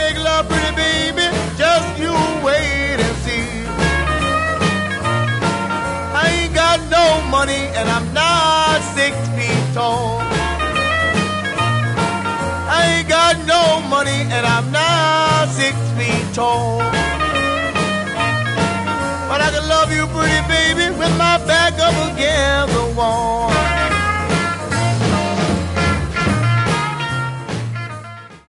make love, pretty baby, just you wait and see. I ain't got no money and I'm not 6 feet tall. I ain't got no money and I'm not 6 feet tall. But I can love you, pretty baby, with my back up against the wall.